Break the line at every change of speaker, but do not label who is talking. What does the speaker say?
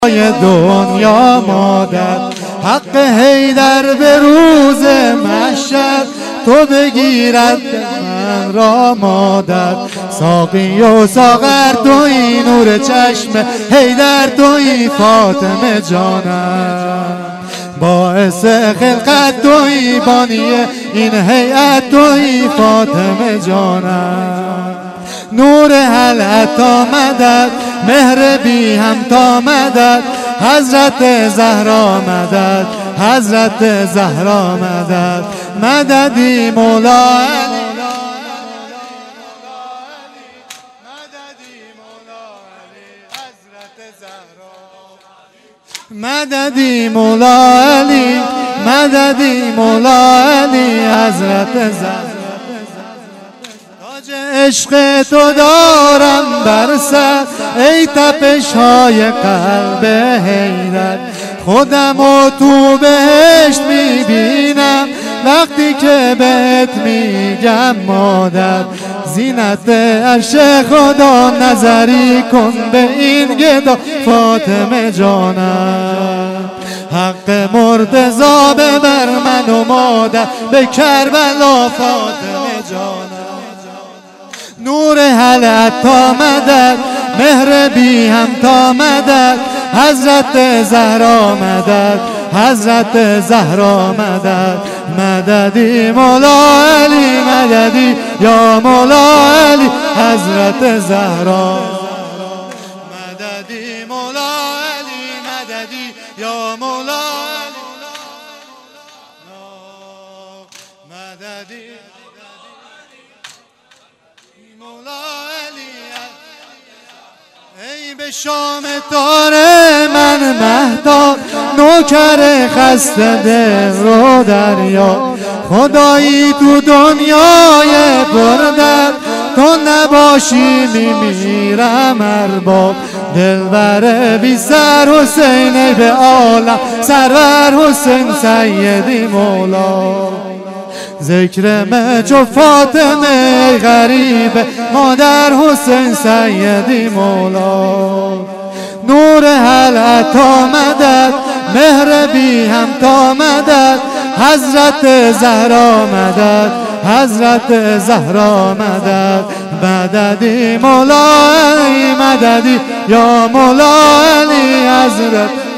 دنیا مادر، حق حیدر به روز محشر تو بگیرد من را مادر. ساقی و ساغر تویی، نور چشم حیدر تویی، فاطمه جانم باعث خلقت تویی، بانی این هیئت تویی، فاطمه جانم. نور حلقت تا مدد، مهر بی هم تا مدد، حضرت زهرا مدد، حضرت زهرا مدد. مددی مولا علی، مددی مولا علی، حضرت زهرا. مددی مولا علی، مددی مولا علی، حضرت زهرا. عشق تو دارم بر سر ای تپش های قلب حیدر، خودم و تو بهشت میبینم وقتی که بهت میگم مادر. زینت عرش خدا نظری کن به این گدا، فاطمه جانم. حق مرتضی ببر من و مادر به کربلا، فاطمه جانم. نور حلقت تا مدد، مهر بی هم تا مدد، حضرت زهرا مدد، حضرت زهرا مدد. مددی مولا علی، مددی یا مولا علی، حضرت زهرا. مددی مولا علی، مددی یا مولا علی، مددی مولا علی. ای به شام تار من مهتاب، نوکر خسته دل رو دریا، خدایی تو دنیای پردرد تو نباشی میمیرم ارباب. دلبر بی سر حسین به عالم سرور حسین سیدی مولا. ذکر من چو فاطمه غریب مادر حسین سیدی مولا. نور حلقت تا مدد، مهر بی هم تا مدد، حضرت زهرا مدد، حضرت زهرا مدد. مددی مولا علی، مددی یا مولا علی، حضرت